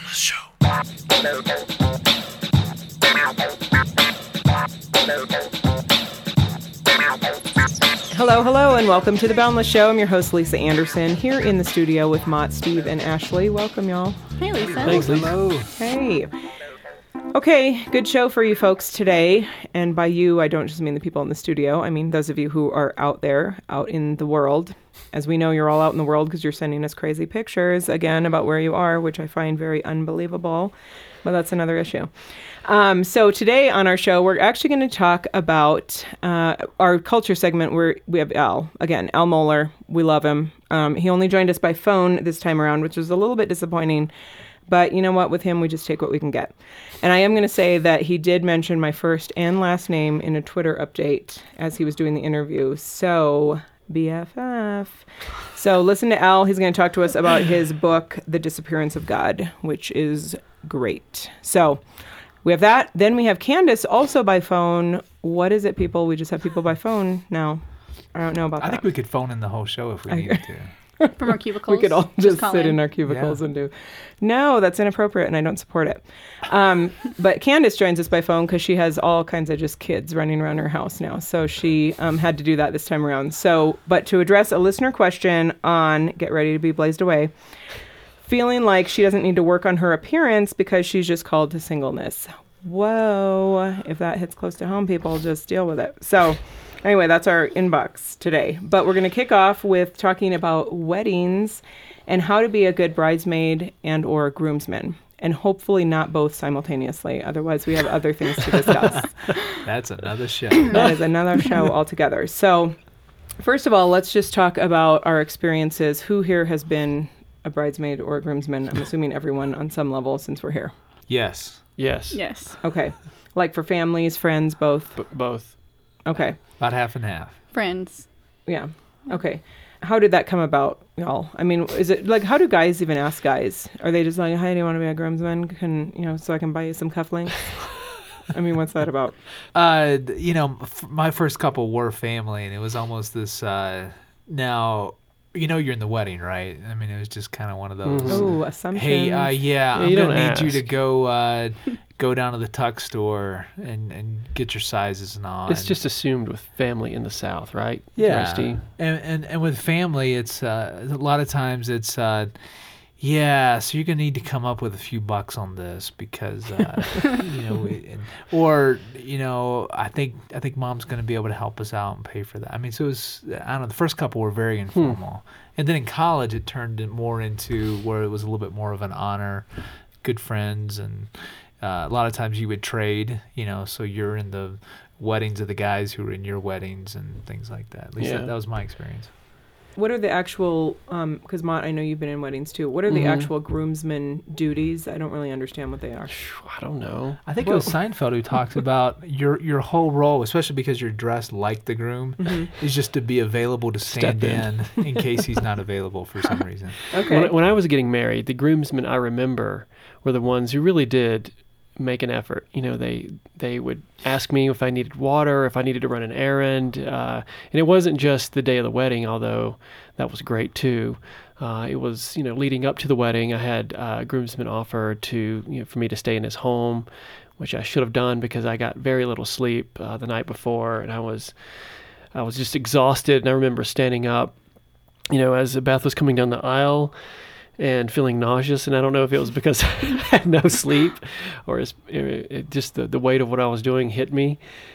Boundless Show. Hello, and welcome to The Boundless Show. I'm your host, Lisa Anderson, here in the studio with Mott, Steve, and Ashley. Welcome, y'all. Hey, Lisa. Thanks, Lisa. Hello. Hey. Okay, good show for you folks today. And by you, I don't just mean the people in the studio. I mean those of you who are out there, out in the world. As we know, you're all out in the world because you're sending us crazy pictures, again, about where you are, which I find very unbelievable. But that's another issue. So today on our show, we're actually going to talk about our culture segment where we have Al. Again, Al Mohler. We love him. He only joined us by phone this time around, which was a little bit disappointing. But you know what? With him, we just take what we can get. And I am going to say that he did mention my first and last name in a Twitter update as he was doing the interview. So, BFF. So listen to Al. He's going to talk to us about his book, The Disappearance of God, which is great. So we have that. Then we have Candace also by phone. What is it, people? We just have people by phone now. I don't know about that. I think we could phone in the whole show if we needed to. From our cubicles. We could all just call sit in our cubicles and do. No, that's inappropriate, and I don't support it. But Candace joins us by phone because she has all kinds of just kids running around her house now. So she had to do that this time around. So, but to address a listener question on Get Ready to Be Blazed Away, feeling like she doesn't need to work on her appearance because she's just called to singleness. Whoa. If that hits close to home, people, just deal with it. So anyway, that's our inbox today. But we're going to kick off with talking about weddings and how to be a good bridesmaid and or groomsman. And hopefully not both simultaneously. Otherwise, we have other things to discuss. That's another show. That is another show altogether. So first of all, let's just talk about our experiences. Who here has been a bridesmaid or a groomsman? I'm assuming everyone on some level since we're here. Yes. Yes. Yes. Okay. Like for families, friends, both? Both. Okay. About half and half. Friends. Yeah. Okay. How did that come about, y'all? I mean, is it like, how do guys even ask guys? Are they just like, hi, do you want to be a groomsman? So I can buy you some cufflinks? I mean, what's that about? My first couple were family, and it was almost this, now, you're in the wedding, right? I mean, it was just kind of one of those. Oh, assumptions. Hey, I'm you going don't to need you ask. to go down to the tuck store and get your sizes and all. It's just assumed with family in the South, right? Yeah, Rusty? and with family, it's a lot of times it's so you're gonna need to come up with a few bucks on this because I think mom's gonna be able to help us out and pay for that. I mean, so it was, I don't know, the first couple were very informal, and then in college it turned more into where it was a little bit more of an honor, good friends, and a lot of times you would trade, so you're in the weddings of the guys who were in your weddings and things like that. At least that was my experience. What are the actual, because Mott, I know you've been in weddings too. What are the actual groomsmen duties? I don't really understand what they are. I don't know. I think it was Seinfeld who talks about your whole role, especially because you're dressed like the groom, is just to be available to stand in case he's not available for some reason. Okay. When I was getting married, the groomsmen I remember were the ones who really did make an effort. They would ask me if I needed water, if I needed to run an errand, and it wasn't just the day of the wedding, although that was great too. It was leading up to the wedding. I had a groomsman offer for me to stay in his home, which I should have done because I got very little sleep the night before, and I was just exhausted. And I remember standing up, as Beth was coming down the aisle, and feeling nauseous, and I don't know if it was because I had no sleep or just the weight of what I was doing hit me.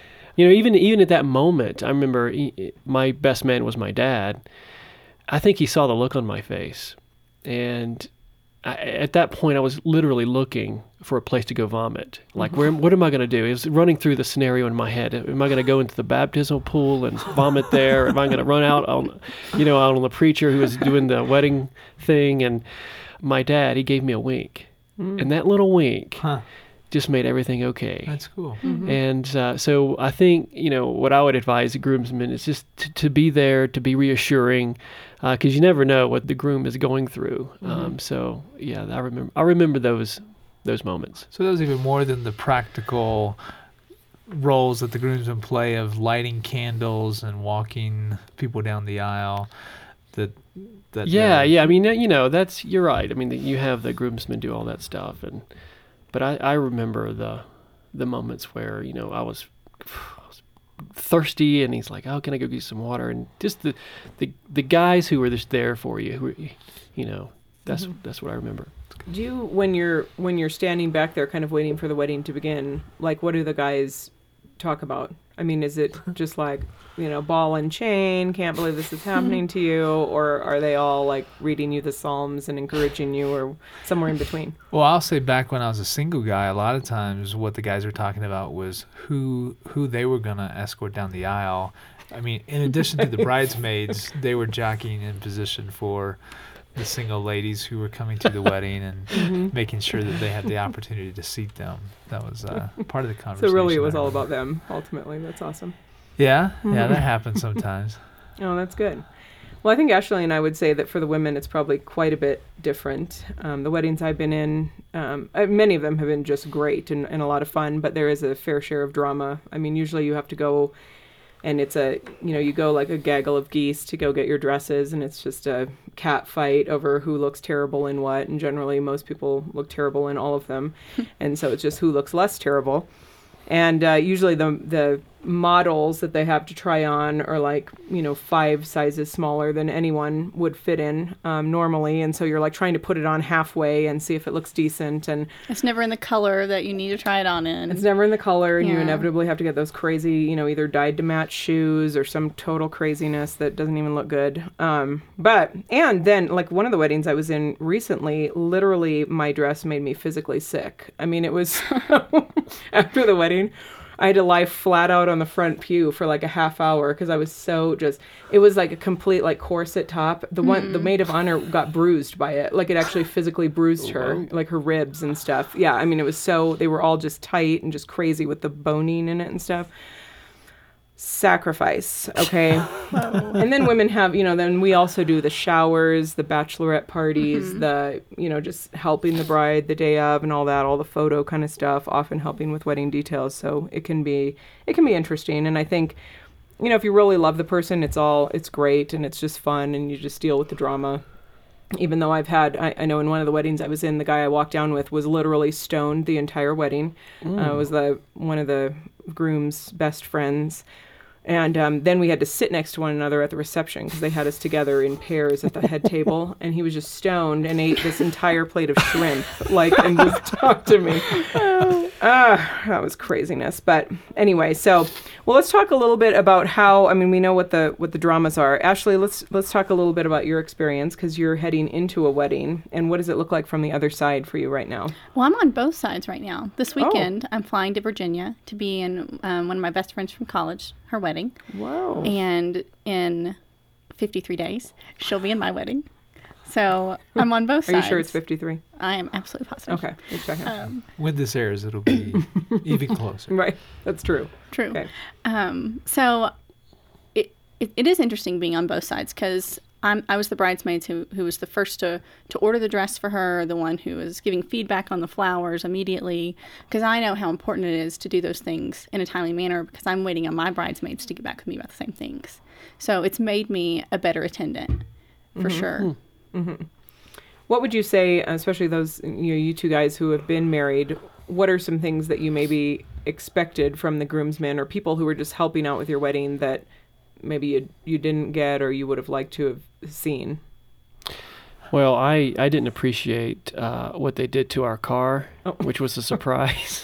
Even at that moment, I remember my best man was my dad. I think he saw the look on my face, and at that point, I was literally looking for a place to go vomit. Like, what am I going to do? It was running through the scenario in my head. Am I going to go into the baptismal pool and vomit there? Am I going to run out on the preacher who was doing the wedding thing? And my dad, he gave me a wink. And that little wink just made everything okay. That's cool. And so I think, what I would advise a groomsman is just to be there, to be reassuring, because you never know what the groom is going through. So yeah, I remember those moments. So those even more than the practical roles that the groomsmen play of lighting candles and walking people down the aisle. that Yeah, yeah. I mean, you're right. I mean, you have the groomsmen do all that stuff, but I remember the moments where I was thirsty, and he's like, "Oh, can I go get some water?" And just the guys who were just there for you, that's what I remember. Do you, when you're standing back there, kind of waiting for the wedding to begin, like, what do the guys talk about? I mean, is it just like, ball and chain, can't believe this is happening to you, or are they all like reading you the Psalms and encouraging you, or somewhere in between? Well, I'll say back when I was a single guy, a lot of times what the guys were talking about was who they were going to escort down the aisle. I mean, in addition to the bridesmaids, they were jockeying in position for the single ladies who were coming to the wedding and making sure that they had the opportunity to seat them. That was part of the conversation. So really it was all about them, ultimately. That's awesome. Yeah, that happens sometimes. Oh, that's good. Well, I think Ashley and I would say that for the women, it's probably quite a bit different. The weddings I've been in, many of them have been just great and a lot of fun, but there is a fair share of drama. I mean, usually you have to go, and it's you go like a gaggle of geese to go get your dresses, and it's just a cat fight over who looks terrible in what, and generally most people look terrible in all of them, and so it's just who looks less terrible. And usually the models that they have to try on are like 5 sizes smaller than anyone would fit in normally, and so you're like trying to put it on halfway and see if it looks decent, and it's never in the color that you need to try it on in. It's never in the color, and you inevitably have to get those crazy either dyed to match shoes or some total craziness that doesn't even look good. And then like one of the weddings I was in recently, literally my dress made me physically sick. I mean, it was after the wedding I had to lie flat out on the front pew for like a half hour because I was so it was like a complete like corset top. The maid of honor got bruised by it. Like it actually physically bruised her, like her ribs and stuff. Yeah, I mean, it was they were all just tight and just crazy with the boning in it and stuff. Sacrifice, okay? And then women have, then we also do the showers, the bachelorette parties, the, just helping the bride the day of and all that, all the photo kind of stuff, often helping with wedding details. So it can be interesting. And I think, if you really love the person, it's great and it's just fun and you just deal with the drama. Even though I know in one of the weddings I was in, the guy I walked down with was literally stoned the entire wedding. Was one of the groom's best friends. And then we had to sit next to one another at the reception because they had us together in pairs at the head table. And he was just stoned and ate this entire plate of shrimp, and just talked to me. That was craziness. But anyway, let's talk a little bit about how. I mean, we know what the dramas are. Ashley, let's talk a little bit about your experience because you're heading into a wedding. And what does it look like from the other side for you right now? Well, I'm on both sides right now. This weekend, I'm flying to Virginia to be in one of my best friends from college, her wedding. Wow. And in 53 days, she'll be in my wedding. So I'm on both sides. Are you sure it's 53? I am absolutely positive. Okay. Let's check it. When this airs, it'll be even closer. Right. That's true. True. Okay. So it is interesting being on both sides because I was the bridesmaid who was the first to order the dress for her, the one who was giving feedback on the flowers immediately, because I know how important it is to do those things in a timely manner because I'm waiting on my bridesmaids to get back with me about the same things. So it's made me a better attendant, for sure. Mm-hmm. What would you say, especially those you two guys who have been married, what are some things that you maybe expected from the groomsmen or people who were just helping out with your wedding that maybe you didn't get or you would have liked to have seen? Well, I didn't appreciate what they did to our car, which was a surprise.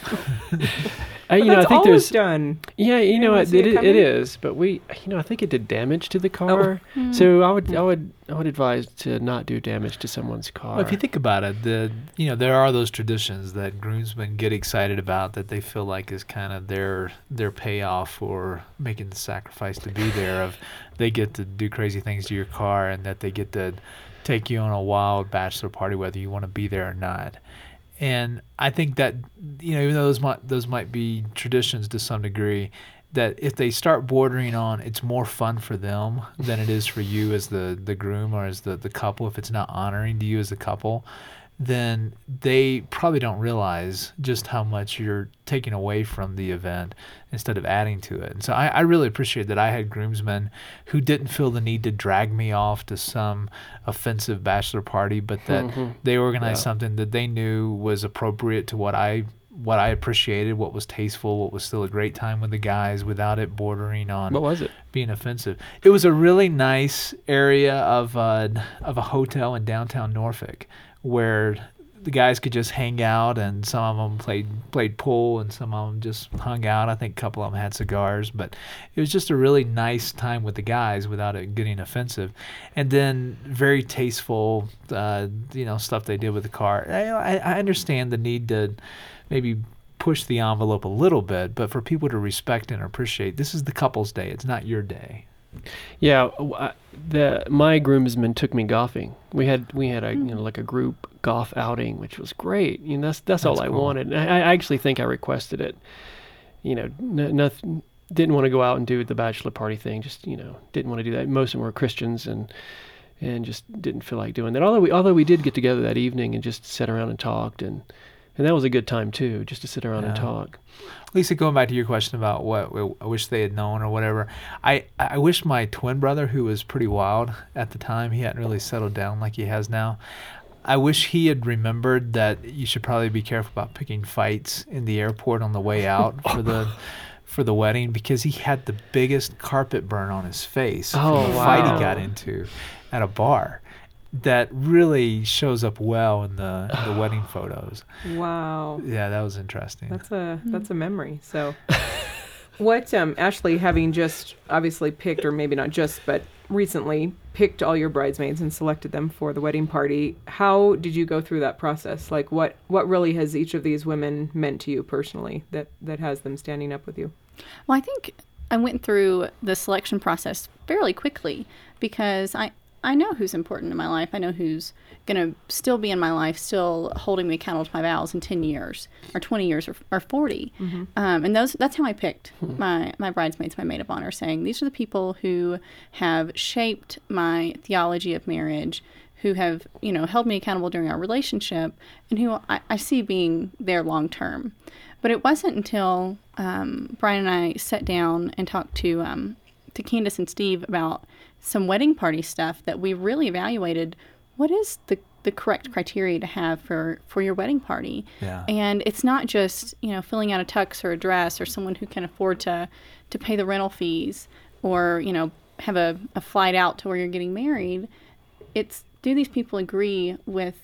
I think there's done. Yeah, it is, but I think it did damage to the car. So I would advise to not do damage to someone's car. Well, if you think about it, there are those traditions that groomsmen get excited about that they feel like is kind of their payoff for making the sacrifice to be there. Of they get to do crazy things to your car, and that they get to take you on a wild bachelor party, whether you want to be there or not. And I think that, even though those might be traditions to some degree, that if they start bordering on it's more fun for them than it is for you as the groom or as the couple, if it's not honoring to you as a couple, then they probably don't realize just how much you're taking away from the event instead of adding to it. And so I really appreciate that I had groomsmen who didn't feel the need to drag me off to some offensive bachelor party, but that they organized something that they knew was appropriate to what I appreciated, what was tasteful, what was still a great time with the guys without it bordering on What was it? being offensive. It was a really nice area of a hotel in downtown Norfolk where the guys could just hang out, and some of them played pool, and some of them just hung out. I think a couple of them had cigars, but it was just a really nice time with the guys without it getting offensive. And then very tasteful, stuff they did with the car. I understand the need to maybe push the envelope a little bit, but for people to respect and appreciate, this is the couple's day. It's not your day. Yeah, my groomsmen took me golfing. We had a like a group golf outing, which was great. That's all I cool. wanted. I actually think I requested it. Nothing, didn't want to go out and do the bachelor party thing. Just didn't want to do that. Most of them were Christians and just didn't feel like doing that. Although we did get together that evening and just sat around and talked, and that was a good time too, just to sit around and talk. Lisa, going back to your question about what I wish they had known or whatever, I wish my twin brother, who was pretty wild at the time, he hadn't really settled down like he has now, I wish he had remembered that you should probably be careful about picking fights in the airport on the way out for the wedding, because he had the biggest carpet burn on his face from a fight he got into at a bar. That really shows up well in the wedding photos. Wow. Yeah, that was interesting. That's a memory. So, what Ashley, having just obviously picked, or maybe not just, but recently picked all your bridesmaids and selected them for the wedding party, how did you go through that process? Like, what really has each of these women meant to you personally that has them standing up with you? Well, I think I went through the selection process fairly quickly because I know who's important in my life. I know who's going to still be in my life, still holding me accountable to my vows in 10 years or 20 years or 40. Mm-hmm. And that's how I picked my bridesmaids, my maid of honor, saying these are the people who have shaped my theology of marriage, who have, held me accountable during our relationship, and who I see being there long term. But it wasn't until Brian and I sat down and talked to Candace and Steve about some wedding party stuff that we really evaluated what is the correct criteria to have for your wedding party. Yeah. And it's not just, filling out a tux or a dress or someone who can afford to pay the rental fees or, have a flight out to where you're getting married. It's, do these people agree with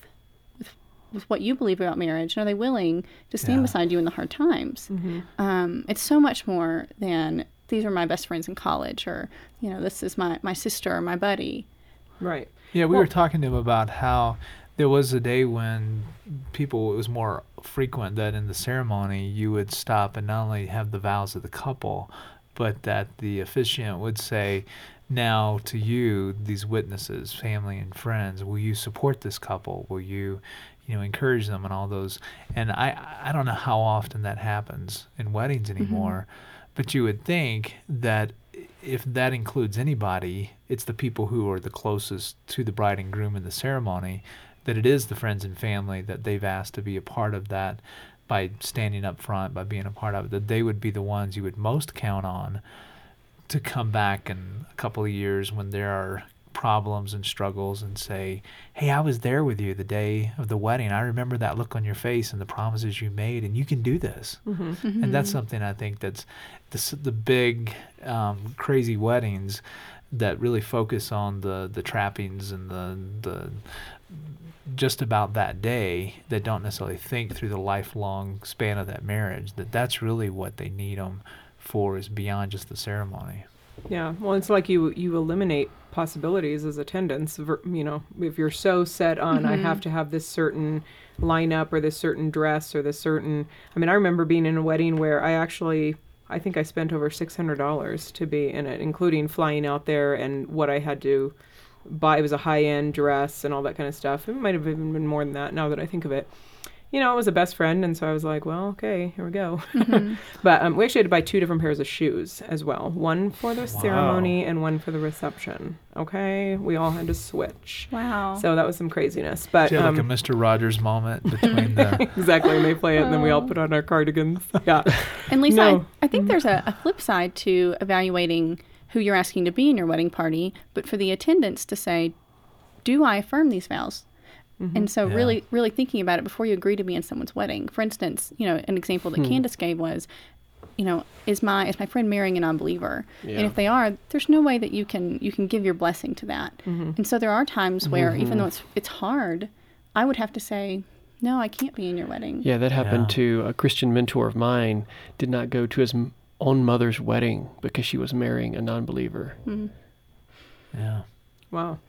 what you believe about marriage? And are they willing to stand beside you in the hard times? Mm-hmm. It's so much more than these are my best friends in college, or, this is my sister or my buddy. Right. Yeah, we were talking to him about how there was a day when it was more frequent that in the ceremony you would stop and not only have the vows of the couple, but that the officiant would say, now to you, these witnesses, family and friends, will you support this couple? Will you, encourage them and all those? And I don't know how often that happens in weddings anymore. Mm-hmm. But you would think that if that includes anybody, it's the people who are the closest to the bride and groom in the ceremony, that it is the friends and family that they've asked to be a part of that by standing up front, by being a part of it, that they would be the ones you would most count on to come back in a couple of years when there are problems and struggles and say, hey, I was there with you the day of the wedding. I remember that look on your face and the promises you made, and you can do this. Mm-hmm. Mm-hmm. And that's something I think that's the big crazy weddings that really focus on the trappings and the just about that day, that don't necessarily think through the lifelong span of that marriage, that's really what they need them for, is beyond just the ceremony. Yeah, well, it's like you eliminate possibilities as attendants. If you're so set on, I have to have this certain lineup or this certain dress or this certain... I mean, I remember being in a wedding where I think I spent over $600 to be in it, including flying out there and what I had to buy. It was a high-end dress and all that kind of stuff. It might have even been more than that now that I think of it. you know, it was a best friend, and so I was like, well, okay, here we go. But we actually had to buy 2 different pairs of shoes as well. One for the ceremony and one for the reception. Okay? We all had to switch. Wow. So that was some craziness. But Did you have like a Mr. Rogers moment between the... exactly, and they play it, and then we all put on our cardigans. Yeah. And Lisa, No. I think there's a flip side to evaluating who you're asking to be in your wedding party, but for the attendants to say, do I affirm these vows? And so really thinking about it before you agree to be in someone's wedding. For instance, you know, an example that Candace gave was, you know, is my friend marrying a non-believer? Yeah. And if they are, there's no way that you can give your blessing to that. And so there are times where even though it's hard, I would have to say, no, I can't be in your wedding. Yeah, that happened to a Christian mentor of mine. Did not go to his own mother's wedding because she was marrying a non-believer. Yeah. Wow.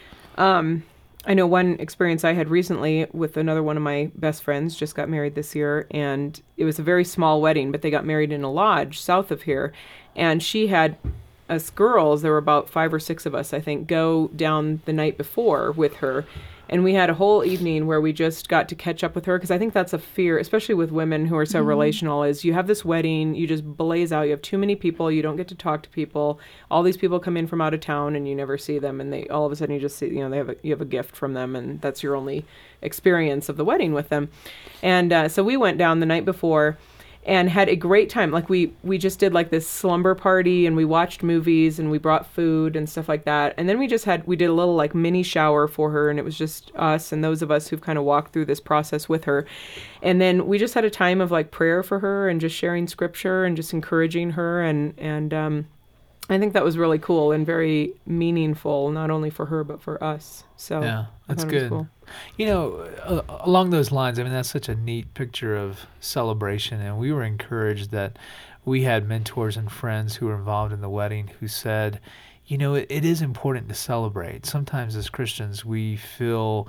I know one experience I had recently with another one of my best friends just got married this year, and it was a very small wedding, but they got married in a lodge south of here. And she had us girls, there were about 5 or 6 of us, I think, go down the night before with her. And we had a whole evening where we just got to catch up with her, because I think that's a fear, especially with women who are so relational, is you have this wedding, you just blaze out, you have too many people, you don't get to talk to people. All these people come in from out of town and you never see them, and they all of a sudden you just see, you know, you have a gift from them, and that's your only experience of the wedding with them. And so we went down the night before and had a great time. Like we just did like this slumber party, and we watched movies, and we brought food and stuff like that. And then we did a little like mini shower for her, and it was just us and those of us who've kind of walked through this process with her. And then we just had a time of like prayer for her and just sharing scripture and just encouraging her. And I think that was really cool and very meaningful, not only for her, but for us. So Yeah, I that's thought it was good. cool. You know, along those lines, I mean, that's such a neat picture of celebration. And we were encouraged that we had mentors and friends who were involved in the wedding who said, you know, it is important to celebrate. Sometimes as Christians, we feel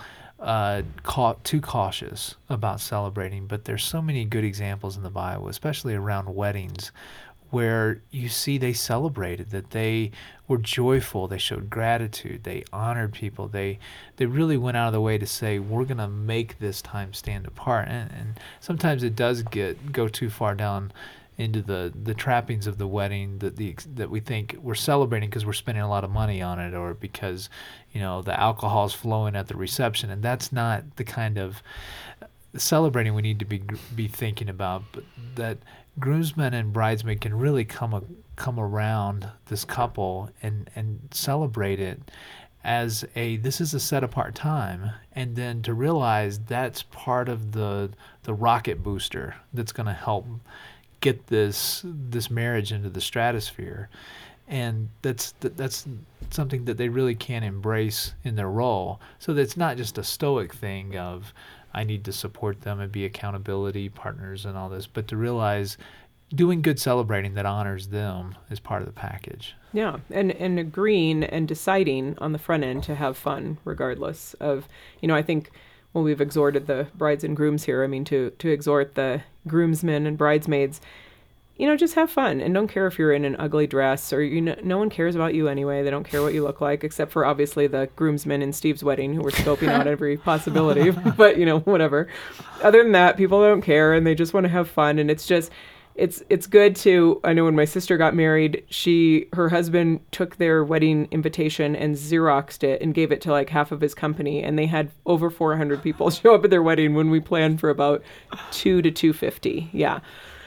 too cautious about celebrating, but there's so many good examples in the Bible, especially around weddings, where you see they celebrated, that they were joyful, they showed gratitude, they honored people, they really went out of the way to say, we're going to make this time stand apart. And sometimes it does go too far down into the trappings of the wedding that we think we're celebrating because we're spending a lot of money on it, or because, you know, the alcohol's flowing at the reception, and that's not the kind of celebrating we need to be thinking about. But that groomsmen and bridesmaid can really come around this couple and celebrate it as this is a set apart time, and then to realize that's part of the rocket booster that's going to help get this marriage into the stratosphere. And that's something that they really can embrace in their role. So that it's not just a stoic thing of, I need to support them and be accountability partners and all this, but to realize doing good celebrating that honors them is part of the package. Yeah, and agreeing and deciding on the front end to have fun regardless of, you know, I think when we've exhorted the brides and grooms here, I mean, to exhort the groomsmen and bridesmaids, you know, just have fun and don't care if you're in an ugly dress, or, you know, no one cares about you anyway. They don't care what you look like, except for obviously the groomsmen in Steve's wedding who were scoping out every possibility, but, you know, whatever. Other than that, people don't care and they just want to have fun. And it's just, it's good to, I know when my sister got married, her husband took their wedding invitation and Xeroxed it and gave it to like half of his company, and they had over 400 people show up at their wedding when we planned for about 2 to 250. Yeah.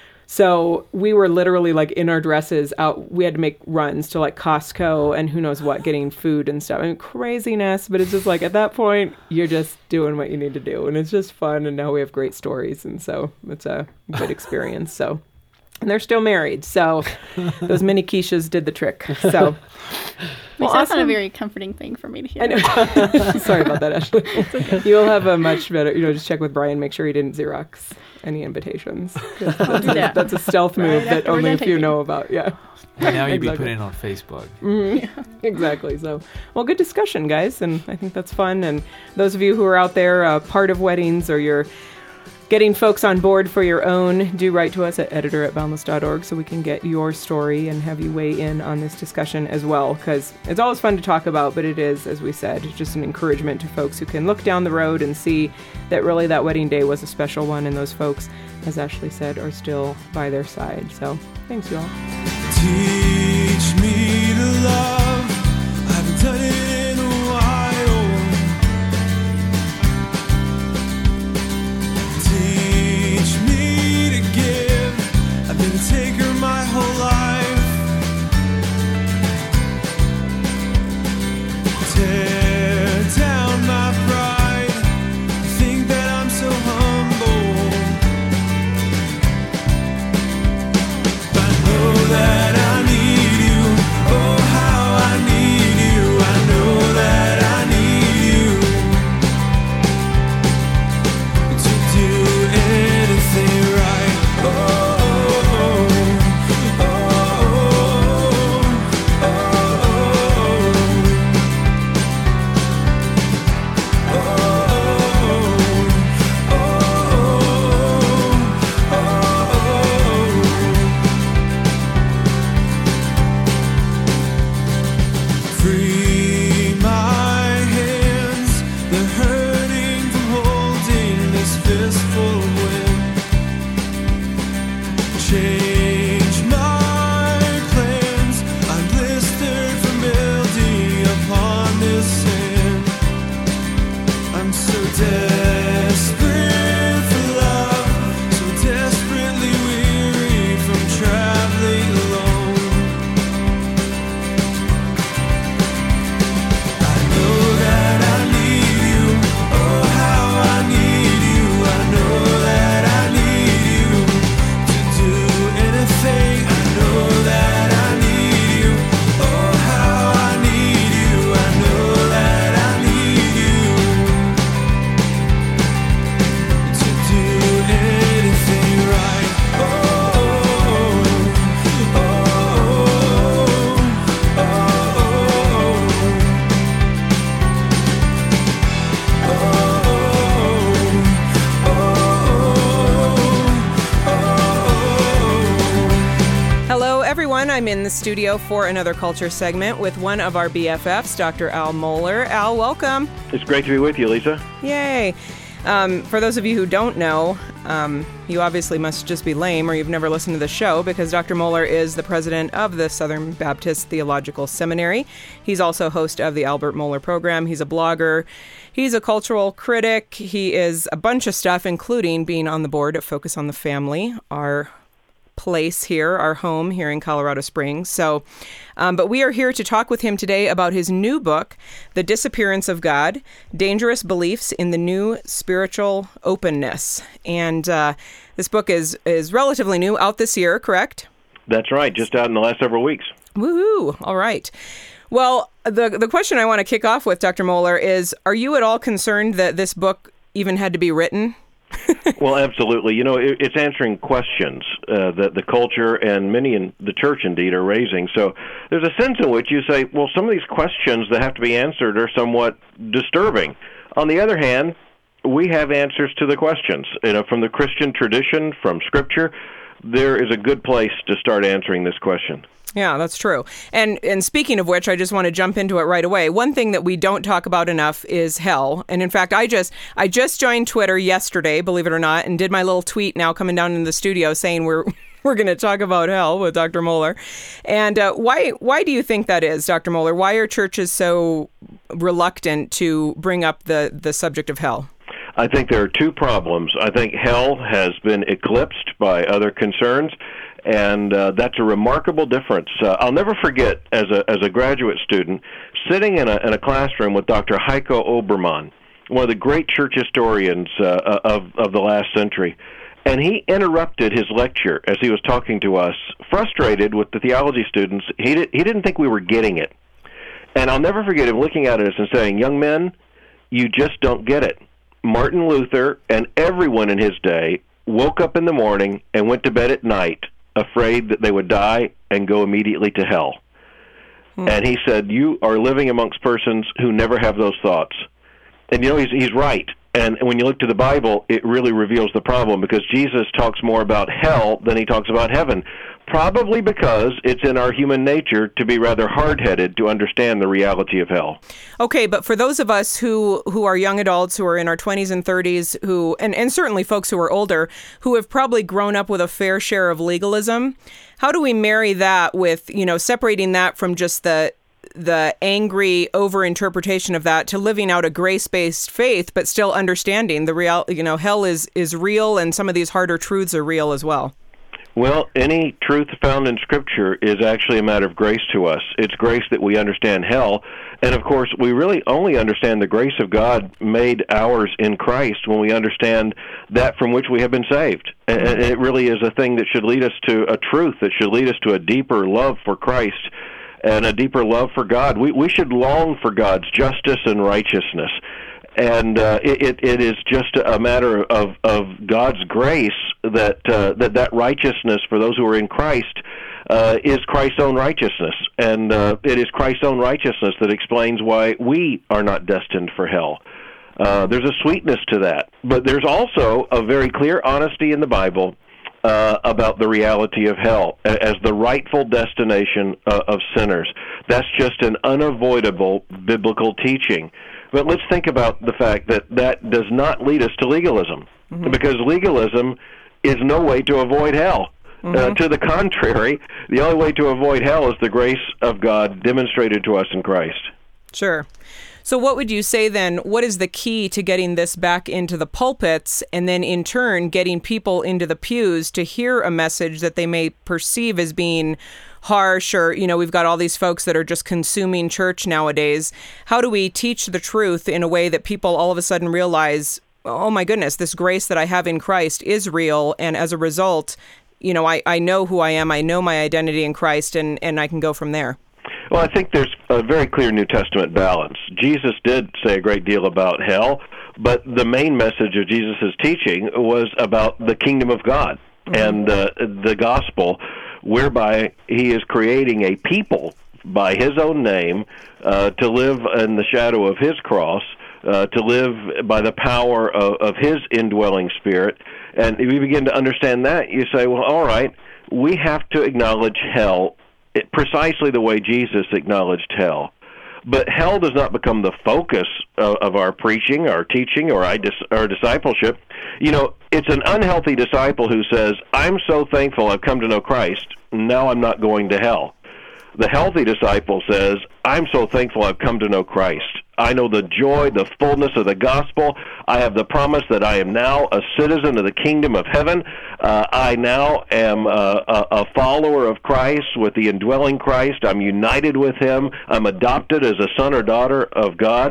So we were literally like in our dresses out. We had to make runs to like Costco and who knows what, getting food and stuff. I mean, craziness, but it's just like at that point, you're just doing what you need to do. And it's just fun. And now we have great stories. And so it's a good experience. So, and they're still married. So those mini quiches did the trick. So. Well, that's not a very comforting thing for me to hear. I know. Sorry about that, Ashley. Okay. You'll have a much better, just check with Brian, make sure he didn't Xerox any invitations. That's a stealth move that only a few know about. Yeah. And now you'd be putting it on Facebook. Mm-hmm. Yeah. Exactly. So, well, good discussion, guys. And I think that's fun. And those of you who are out there, part of weddings, or you're getting folks on board for your own, do write to us at editor@boundless.org so we can get your story and have you weigh in on this discussion as well, because it's always fun to talk about, but it is, as we said, just an encouragement to folks who can look down the road and see that really that wedding day was a special one, and those folks, as Ashley said, are still by their side. So thanks, you all. Teach me to love. I haven't done it in a while. Teach me to give. I've been a taker my whole life. Tear down my pride. Think that I'm so humble. I know that I need you. Oh, how I need you. I know that I need you to do anything right. Oh, oh, oh, oh, oh, oh, free my hands, they're hurting from holding this fistful of wind. Change my plans, I'm blistered from building upon this sand. I'm so desperate for love, so desperately weary from traveling alone. I know that I need you. Oh, how I need you. I know that I need you to do anything. I know that I need you. Oh, how I need you. I know that I need you to do anything right. Oh, oh, oh, oh, oh, Hello, everyone. I'm in the studio for another culture segment with one of our BFFs, Dr. Al Mohler. Al, welcome. It's great to be with you, Lisa. Yay. For those of you who don't know, you obviously must just be lame or you've never listened to the show, because Dr. Mohler is the president of the Southern Baptist Theological Seminary. He's also host of the Albert Mohler program. He's a blogger. He's a cultural critic. He is a bunch of stuff, including being on the board of Focus on the Family, our place here, our home here in Colorado Springs. So, but we are here to talk with him today about his new book, The Disappearance of God, Dangerous Beliefs in the New Spiritual Openness. And this book is relatively new, out this year, correct? That's right, just out in the last several weeks. Woohoo! All right. Well, the question I want to kick off with, Dr. Mohler, is, are you at all concerned that this book even had to be written? Well, absolutely. You know, it's answering questions that the culture and many in the church, indeed, are raising. So there's a sense in which you say, well, some of these questions that have to be answered are somewhat disturbing. On the other hand, we have answers to the questions. You know, from the Christian tradition, from Scripture, there is a good place to start answering this question. Yeah, that's true. And speaking of which, I just want to jump into it right away. One thing that we don't talk about enough is hell. And in fact, I just joined Twitter yesterday, believe it or not, and did my little tweet now coming down in the studio saying we're going to talk about hell with Dr. Mohler. And why do you think that is, Dr. Mohler? Why are churches so reluctant to bring up the subject of hell? I think there are two problems. I think hell has been eclipsed by other concerns, and that's a remarkable difference. I'll never forget, as a graduate student, sitting in a classroom with Dr. Heiko Obermann, one of the great church historians of the last century, and he interrupted his lecture as he was talking to us, frustrated with the theology students. He didn't think we were getting it. And I'll never forget him looking at us and saying, "Young men, you just don't get it." Martin Luther and everyone in his day woke up in the morning and went to bed at night afraid that they would die and go immediately to hell. And he said, you are living amongst persons who never have those thoughts. And you know, he's right. And when you look to the Bible, it really reveals the problem, because Jesus talks more about hell than he talks about heaven, probably because it's in our human nature to be rather hard-headed to understand the reality of hell. Okay, but for those of us who are young adults, who are in our 20s and 30s, and certainly folks who are older, who have probably grown up with a fair share of legalism, how do we marry that with, separating that from just the angry overinterpretation of that to living out a grace-based faith, but still understanding the real, hell is real, and some of these harder truths are real as well? Well, any truth found in Scripture is actually a matter of grace to us. It's grace that we understand hell. And, of course, we really only understand the grace of God made ours in Christ when we understand that from which we have been saved. And it really is a thing that should lead us to a truth, that should lead us to a deeper love for Christ and a deeper love for God. We should long for God's justice and righteousness. And it is just a matter of God's grace that righteousness for those who are in Christ is Christ's own righteousness. And it is Christ's own righteousness that explains why we are not destined for hell. There's a sweetness to that. But there's also a very clear honesty in the Bible about the reality of hell as the rightful destination of sinners. That's just an unavoidable biblical teaching. But let's think about the fact that does not lead us to legalism, because legalism is no way to avoid hell. To the contrary, the only way to avoid hell is the grace of God demonstrated to us in Christ. Sure. So what would you say then, what is the key to getting this back into the pulpits, and then in turn getting people into the pews to hear a message that they may perceive as being harsh, or, we've got all these folks that are just consuming church nowadays. How do we teach the truth in a way that people all of a sudden realize, oh my goodness, this grace that I have in Christ is real, and as a result, I know who I am, I know my identity in Christ, and I can go from there? Well, I think there's a very clear New Testament balance. Jesus did say a great deal about hell, but the main message of Jesus' teaching was about the kingdom of God and the gospel, whereby he is creating a people by his own name to live in the shadow of his cross, to live by the power of his indwelling spirit. And if you begin to understand that, you say, well, all right, we have to acknowledge hell precisely the way Jesus acknowledged hell. But hell does not become the focus of our preaching, our teaching, or our discipleship. It's an unhealthy disciple who says, I'm so thankful I've come to know Christ, now I'm not going to hell. The healthy disciple says, I'm so thankful I've come to know Christ. I know the joy, the fullness of the gospel. I have the promise that I am now a citizen of the kingdom of heaven. I now am a follower of Christ with the indwelling Christ. I'm united with him. I'm adopted as a son or daughter of God.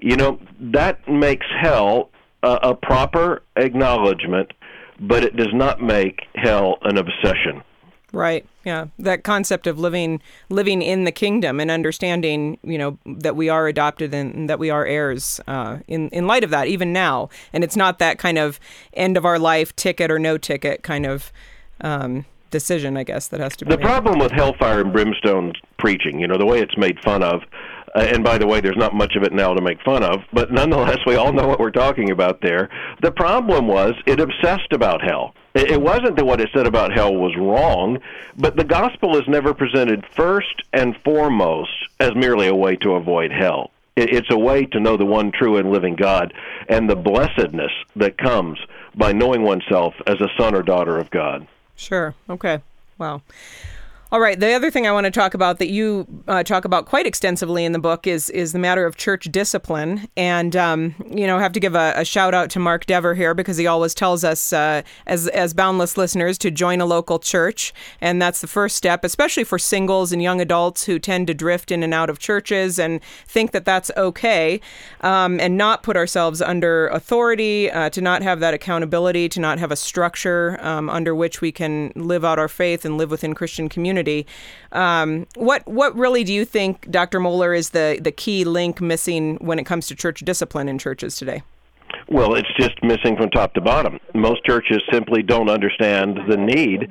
That makes hell a proper acknowledgement, but it does not make hell an obsession. Right. Yeah. That concept of living in the kingdom and understanding, that we are adopted and that we are heirs in light of that, even now. And it's not that kind of end of our life ticket or no ticket kind of decision, I guess, that has to be made. The problem with hellfire and brimstone preaching, the way it's made fun of, and by the way, there's not much of it now to make fun of, but nonetheless, we all know what we're talking about there. The problem was it obsessed about hell. It wasn't that what it said about hell was wrong, but the gospel is never presented first and foremost as merely a way to avoid hell. It's a way to know the one true and living God and the blessedness that comes by knowing oneself as a son or daughter of God. Sure. Okay. Wow. All right. The other thing I want to talk about that you talk about quite extensively in the book is the matter of church discipline. And, have to give a shout out to Mark Dever here, because he always tells us as Boundless listeners to join a local church. And that's the first step, especially for singles and young adults who tend to drift in and out of churches and think that that's okay, and not put ourselves under authority, to not have that accountability, to not have a structure under which we can live out our faith and live within Christian community. What really do you think, Dr. Mohler, is the key link missing when it comes to church discipline in churches today? Well, it's just missing from top to bottom. Most churches simply don't understand the need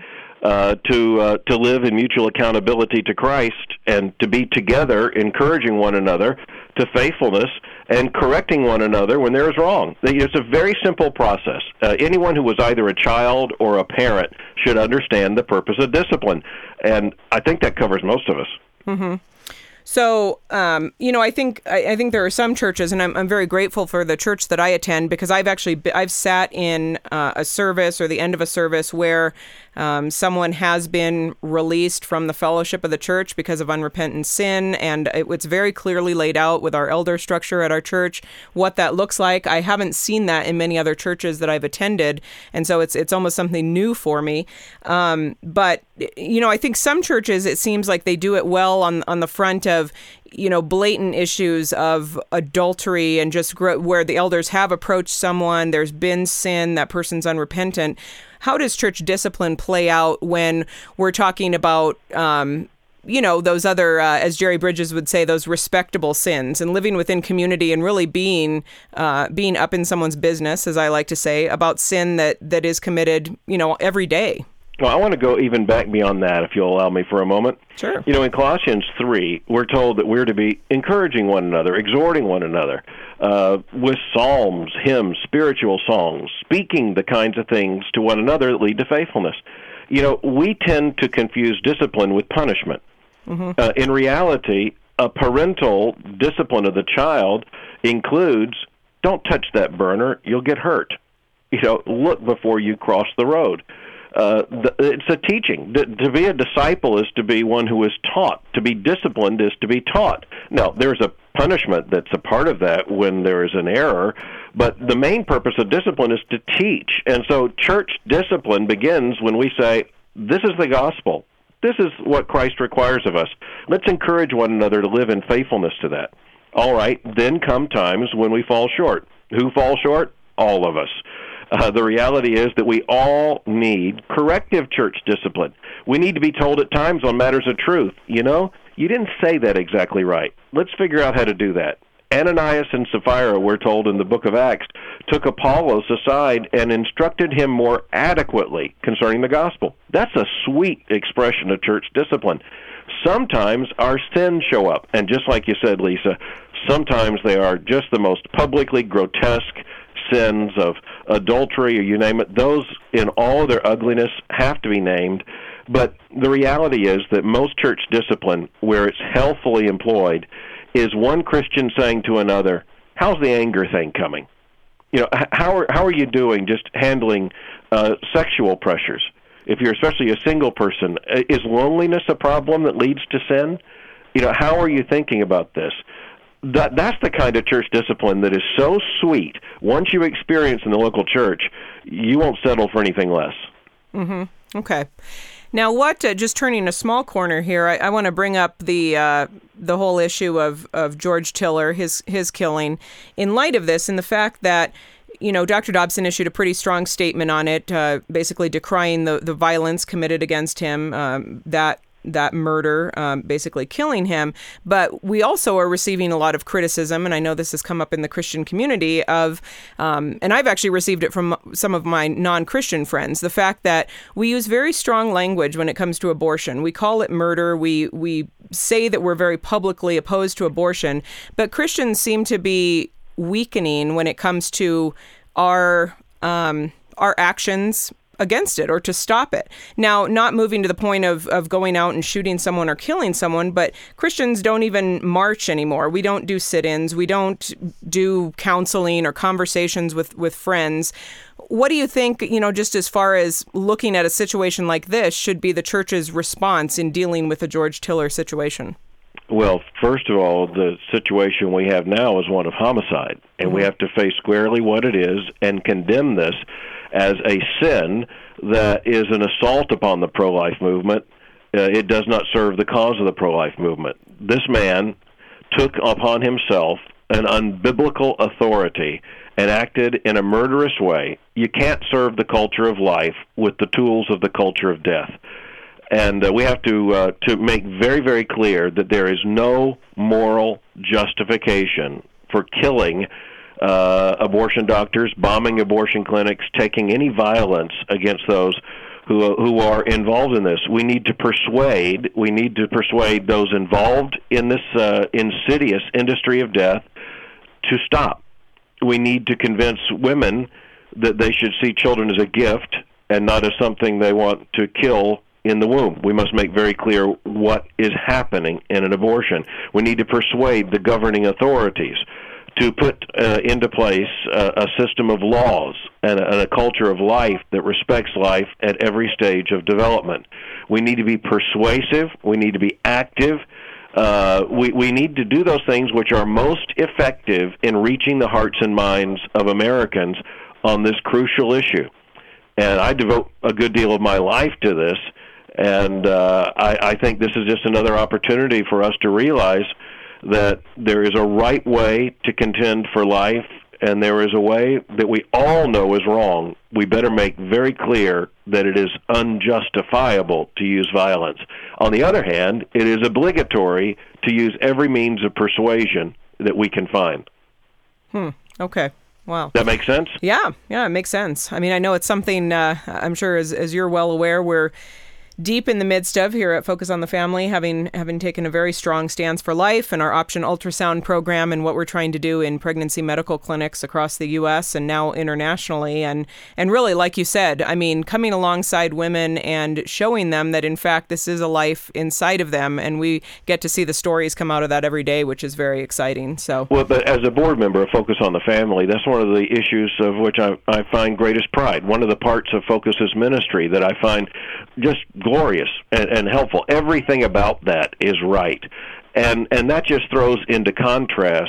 to live in mutual accountability to Christ and to be together, encouraging one another to faithfulness and correcting one another when there is wrong. It's a very simple process. Anyone who was either a child or a parent should understand the purpose of discipline, and I think that covers most of us. Mm-hmm. So, I think there are some churches, and I'm very grateful for the church that I attend, because I've sat in a service or the end of a service where someone has been released from the fellowship of the church because of unrepentant sin, and it's very clearly laid out with our elder structure at our church what that looks like. I haven't seen that in many other churches that I've attended, and so it's almost something new for me. But I think some churches, it seems like they do it well on the front of blatant issues of adultery and just where the elders have approached someone, there's been sin, that person's unrepentant. How does church discipline play out when we're talking about, those other, as Jerry Bridges would say, those respectable sins, and living within community and really being up in someone's business, as I like to say, about sin that is committed, every day? Well, I want to go even back beyond that, if you'll allow me for a moment. Sure. In Colossians 3, we're told that we're to be encouraging one another, exhorting one another, with psalms, hymns, spiritual songs, speaking the kinds of things to one another that lead to faithfulness. We tend to confuse discipline with punishment. Mm-hmm. In reality, a parental discipline of the child includes, don't touch that burner, you'll get hurt. Look before you cross the road. It's a teaching. To be a disciple is to be one who is taught. To be disciplined is to be taught. Now, there's a punishment that's a part of that when there is an error, but the main purpose of discipline is to teach. And so church discipline begins when we say, this is the gospel. This is what Christ requires of us. Let's encourage one another to live in faithfulness to that. All right, then come times when we fall short. Who falls short? All of us. The reality is that we all need corrective church discipline. We need to be told at times on matters of truth, you didn't say that exactly right. Let's figure out how to do that. Ananias and Sapphira, we're told in the book of Acts, took Apollos aside and instructed him more adequately concerning the gospel. That's a sweet expression of church discipline. Sometimes our sins show up, and just like you said, Lisa, sometimes they are just the most publicly grotesque sins of adultery, or you name it. Those, in all of their ugliness, have to be named. But the reality is that most church discipline, where it's healthfully employed, is one Christian saying to another, how's the anger thing coming? How are you doing just handling sexual pressures? If you're especially a single person, is loneliness a problem that leads to sin? How are you thinking about this? That's the kind of church discipline that is so sweet. Once you experience in the local church, you won't settle for anything less. Mm-hmm. Okay. Now, just turning a small corner here, I want to bring up the whole issue of George Tiller, his killing, in light of this, and the fact that Dr. Dobson issued a pretty strong statement on it, basically decrying the violence committed against him, that murder, basically killing him. But we also are receiving a lot of criticism, and I know this has come up in the Christian community and I've actually received it from some of my non-Christian friends, the fact that we use very strong language when it comes to abortion. We call it murder. We say that we're very publicly opposed to abortion, but Christians seem to be weakening when it comes to our actions against it or to stop it. Now, not moving to the point of going out and shooting someone or killing someone, but Christians don't even march anymore. We don't do sit-ins. We don't do counseling or conversations with friends. What do you think, just as far as looking at a situation like this, should be the church's response in dealing with the George Tiller situation? Well, first of all, the situation we have now is one of homicide, and we have to face squarely what it is and condemn this as a sin that is an assault upon the pro-life movement. It does not serve the cause of the pro-life movement. This man took upon himself an unbiblical authority and acted in a murderous way. You can't serve the culture of life with the tools of the culture of death. And we have to make very, very clear that there is no moral justification for killing abortion doctors, bombing abortion clinics, taking any violence against those who are involved in this. We need to persuade those involved in this insidious industry of death to stop. We need to convince women that they should see children as a gift and not as something they want to kill in the womb. We must make very clear what is happening in an abortion. We need to persuade the governing authorities to put into place a system of laws and a culture of life that respects life at every stage of development. We need to be persuasive. We need to be active. We need to do those things which are most effective in reaching the hearts and minds of Americans on this crucial issue. And I devote a good deal of my life to this, and I think this is just another opportunity for us to realize that there is a right way to contend for life, and there is a way that we all know is wrong. We better make very clear that it is unjustifiable to use violence. On the other hand, it is obligatory to use every means of persuasion that we can find. Okay. Wow. That makes sense? Yeah, it makes sense. I mean, I know it's something I'm sure as you're well aware, we're deep in the midst of here at Focus on the Family, having taken a very strong stance for life and our Option Ultrasound program and what we're trying to do in pregnancy medical clinics across the U.S. and now internationally. And really, like you said, I mean, coming alongside women and showing them that, in fact, this is a life inside of them. And we get to see the stories come out of that every day, which is very exciting. So, well, but as a board member of Focus on the Family, that's one of the issues of which I find greatest pride. One of the parts of Focus's ministry that I find just glorious and helpful. Everything about that is right. And that just throws into contrast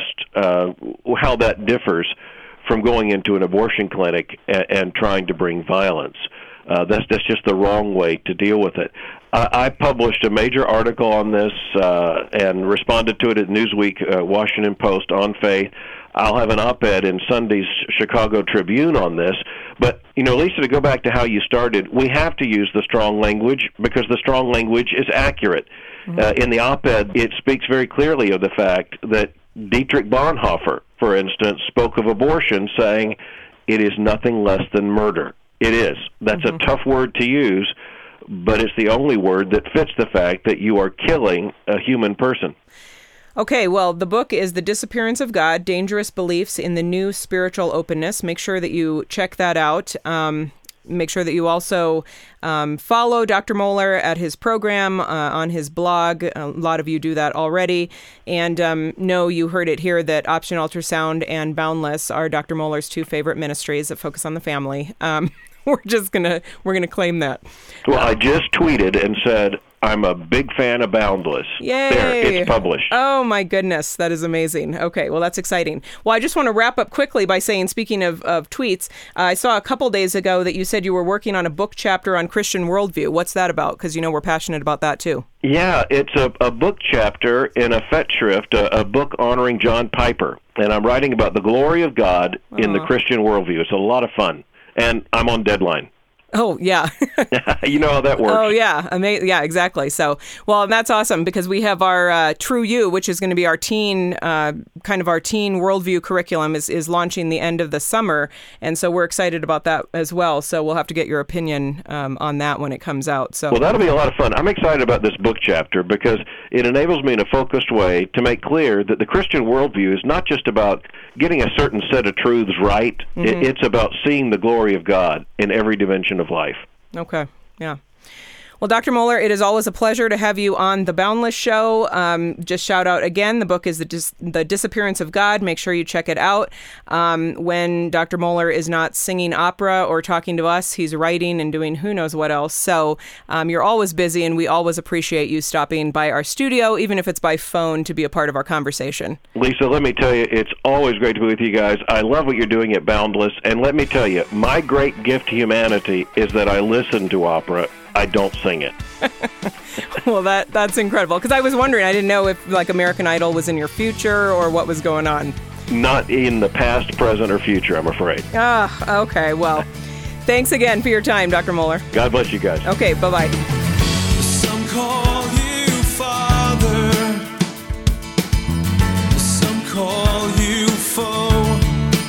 how that differs from going into an abortion clinic and trying to bring violence. That's just the wrong way to deal with it. I published a major article on this and responded to it at Newsweek, Washington Post, on faith. I'll have an op-ed in Sunday's Chicago Tribune on this. But, Lisa, to go back to how you started, we have to use the strong language because the strong language is accurate. Mm-hmm. In the op-ed, it speaks very clearly of the fact that Dietrich Bonhoeffer, for instance, spoke of abortion saying, it is nothing less than murder. It is. That's a tough word to use, but it's the only word that fits the fact that you are killing a human person. Okay, well, the book is The Disappearance of God, Dangerous Beliefs in the New Spiritual Openness. Make sure that you check that out. Make sure that you also follow Dr. Moeller at his program, on his blog. A lot of you do that already. And know you heard it here that Option Ultrasound and Boundless are Dr. Moeller's two favorite ministries that focus on the family. We're gonna claim that. Well, I just tweeted and said, I'm a big fan of Boundless. Yay! There, it's published. Oh, my goodness. That is amazing. Okay, well, that's exciting. Well, I just want to wrap up quickly by saying, speaking of tweets, I saw a couple days ago that you said you were working on a book chapter on Christian worldview. What's that about? Because, we're passionate about that, too. Yeah, it's a book chapter in a Fettschrift, a book honoring John Piper. And I'm writing about the glory of God in the Christian worldview. It's a lot of fun. And I'm on deadline. Oh, yeah. You know how that works. Oh, yeah. Yeah, exactly. So, well, that's awesome because we have our True You, which is going to be our teen worldview curriculum is launching the end of the summer. And so we're excited about that as well. So we'll have to get your opinion on that when it comes out. So, well, that'll be a lot of fun. I'm excited about this book chapter because it enables me in a focused way to make clear that the Christian worldview is not just about getting a certain set of truths right. Mm-hmm. It's about seeing the glory of God in every dimension of life. Okay. Yeah. Well, Dr. Moeller, it is always a pleasure to have you on The Boundless Show. Just shout out again, the book is The Disappearance of God. Make sure you check it out. When Dr. Moeller is not singing opera or talking to us, he's writing and doing who knows what else. So you're always busy, and we always appreciate you stopping by our studio, even if it's by phone, to be a part of our conversation. Lisa, let me tell you, it's always great to be with you guys. I love what you're doing at Boundless. And let me tell you, my great gift to humanity is that I listen to opera. I don't sing it. Well, that's incredible. Because I was wondering, I didn't know if American Idol was in your future or what was going on. Not in the past, present, or future, I'm afraid. Okay. Well, thanks again for your time, Dr. Moeller. God bless you guys. Okay, bye-bye. Some call you Father, some call you foe.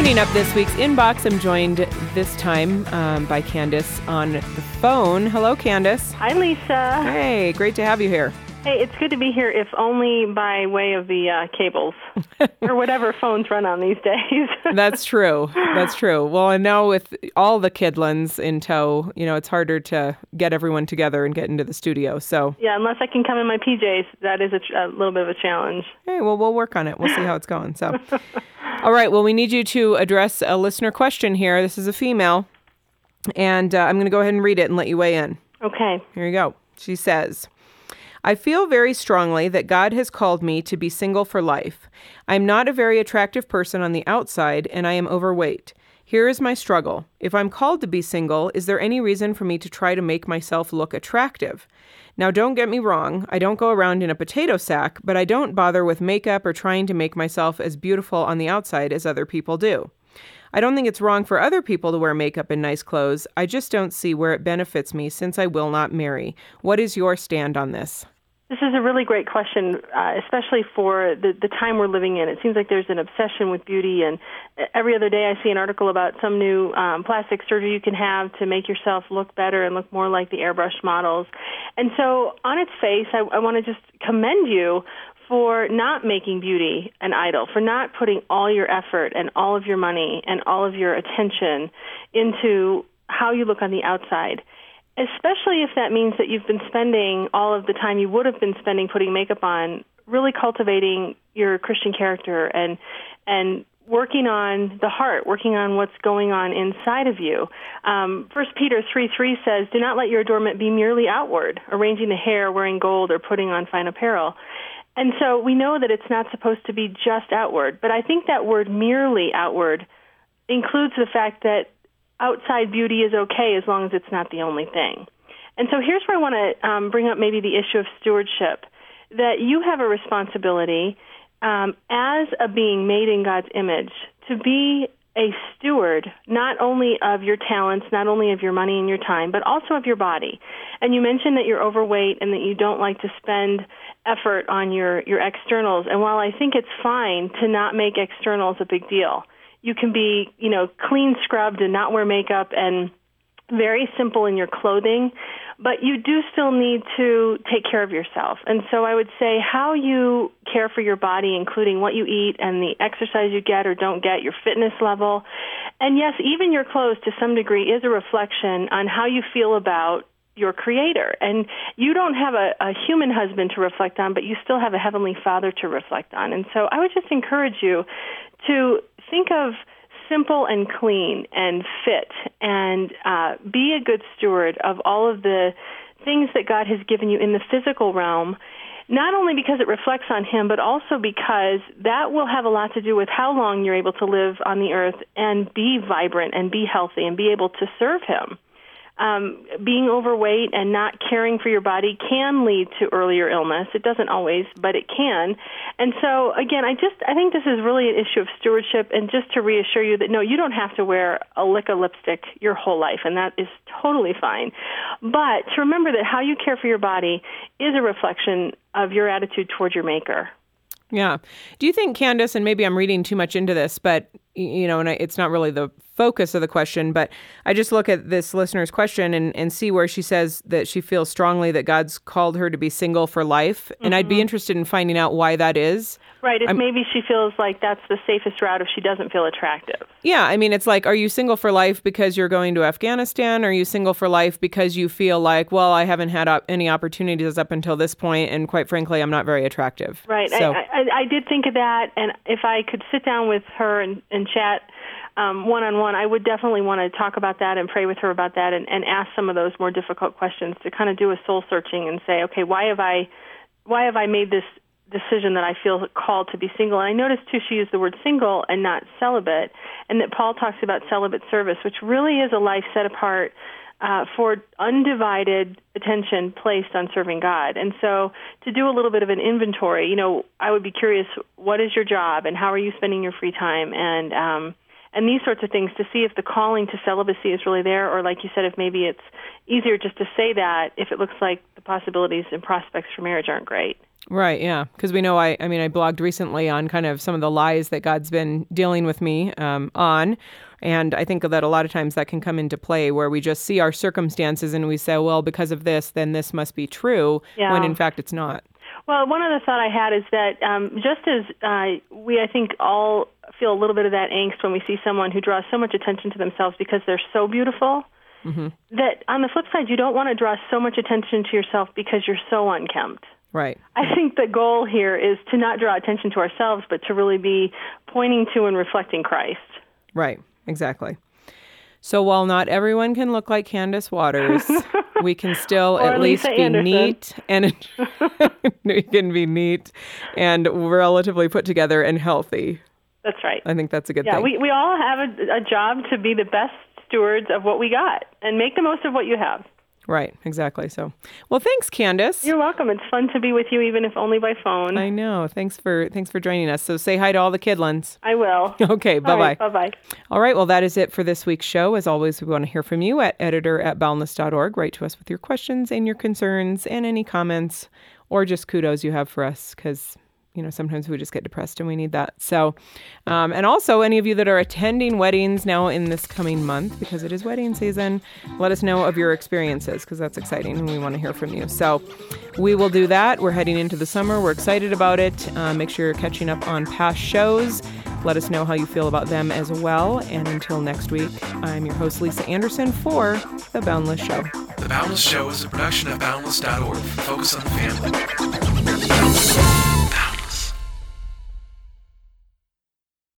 Opening up this week's inbox, I'm joined this time by Candace on the phone. Hello, Candace. Hi, Lisa. Hey, great to have you here. Hey, it's good to be here, if only by way of the cables or whatever phones run on these days. That's true. That's true. Well, and now with all the kidlins in tow, it's harder to get everyone together and get into the studio. So Yeah, unless I can come in my PJs, that is a little bit of a challenge. Hey, well, we'll work on it. We'll see how it's going. So, all right. Well, we need you to address a listener question here. This is a female, and I'm going to go ahead and read it and let you weigh in. Okay. Here you go. She says, I feel very strongly that God has called me to be single for life. I'm not a very attractive person on the outside, and I am overweight. Here is my struggle. If I'm called to be single, is there any reason for me to try to make myself look attractive? Now, don't get me wrong. I don't go around in a potato sack, but I don't bother with makeup or trying to make myself as beautiful on the outside as other people do. I don't think it's wrong for other people to wear makeup and nice clothes. I just don't see where it benefits me since I will not marry. What is your stand on this? This is a really great question, especially for the time we're living in. It seems like there's an obsession with beauty, and every other day I see an article about some new plastic surgery you can have to make yourself look better and look more like the airbrushed models. And so on its face, I want to just commend you for not making beauty an idol, for not putting all your effort and all of your money and all of your attention into how you look on the outside, especially if that means that you've been spending all of the time you would have been spending putting makeup on, really cultivating your Christian character and working on the heart, working on what's going on inside of you. 1 Peter 3:3 says, do not let your adornment be merely outward, arranging the hair, wearing gold, or putting on fine apparel. And so we know that it's not supposed to be just outward, but I think that word merely outward includes the fact that outside beauty is okay as long as it's not the only thing. And so here's where I want to bring up maybe the issue of stewardship, that you have a responsibility as a being made in God's image to be a steward not only of your talents, not only of your money and your time, but also of your body. And you mentioned that you're overweight and that you don't like to spend effort on your externals. And while I think it's fine to not make externals a big deal, you can be, clean scrubbed and not wear makeup and very simple in your clothing, but you do still need to take care of yourself. And so I would say how you care for your body, including what you eat and the exercise you get or don't get, your fitness level. And yes, even your clothes to some degree is a reflection on how you feel about your Creator. And you don't have a human husband to reflect on, but you still have a Heavenly Father to reflect on. And so I would just encourage you to think of simple and clean and fit and be a good steward of all of the things that God has given you in the physical realm, not only because it reflects on Him, but also because that will have a lot to do with how long you're able to live on the earth and be vibrant and be healthy and be able to serve Him. Being overweight and not caring for your body can lead to earlier illness. It doesn't always, but it can. And so, again, I think this is really an issue of stewardship, and just to reassure you that, no, you don't have to wear a lick of lipstick your whole life, and that is totally fine. But to remember that how you care for your body is a reflection of your attitude toward your Maker. Yeah. Do you think, Candace, and maybe I'm reading too much into this, but, and it's not really the focus of the question, but I just look at this listener's question and see where she says that she feels strongly that God's called her to be single for life. And I'd be interested in finding out why that is. Right. Maybe she feels like that's the safest route if she doesn't feel attractive. Yeah. I mean, it's like, are you single for life because you're going to Afghanistan? Or are you single for life because you feel like, well, I haven't had any opportunities up until this point, and quite frankly, I'm not very attractive. Right. So, I did think of that, and if I could sit down with her and chat one-on-one, I would definitely want to talk about that and pray with her about that and ask some of those more difficult questions to kind of do a soul-searching and say, okay, why have I made this decision that I feel called to be single? And I noticed, too, she used the word single and not celibate, and that Paul talks about celibate service, which really is a life set apart for undivided attention placed on serving God. And so to do a little bit of an inventory, I would be curious, what is your job and how are you spending your free time? and these sorts of things to see if the calling to celibacy is really there, or like you said, if maybe it's easier just to say that if it looks like the possibilities and prospects for marriage aren't great. Right, yeah, because we know, I blogged recently on kind of some of the lies that God's been dealing with me on, and I think that a lot of times that can come into play where we just see our circumstances and we say, well, because of this, then this must be true, when in fact it's not. Well, one other thought I had is that just as we, I think, all feel a little bit of that angst when we see someone who draws so much attention to themselves because they're so beautiful, that on the flip side, you don't want to draw so much attention to yourself because you're so unkempt. Right. I think the goal here is to not draw attention to ourselves, but to really be pointing to and reflecting Christ. Right, exactly. So while not everyone can look like Candace Waters, we can still at least be Anderson. neat, and we can be neat and relatively put together and healthy. That's right. I think that's a good Yeah, thing. we all have a job to be the best stewards of what we got and make the most of what you have. Right, exactly. So, well, thanks, Candace. You're welcome. It's fun to be with you, even if only by phone. I know. Thanks for joining us. So say hi to all the kidlins. I will. Okay, bye-bye. All right, bye-bye. All right, well, that is it for this week's show. As always, we want to hear from you at editor@boundless.org. Write to us with your questions and your concerns and any comments or just kudos you have for us, because sometimes we just get depressed and we need that. So, and also any of you that are attending weddings now in this coming month, because it is wedding season, let us know of your experiences, because that's exciting and we want to hear from you. So we will do that. We're heading into the summer. We're excited about it. Make sure you're catching up on past shows. Let us know how you feel about them as well. And until next week, I'm your host, Lisa Anderson, for The Boundless Show. The Boundless Show is a production of Boundless.org. Focus on the family.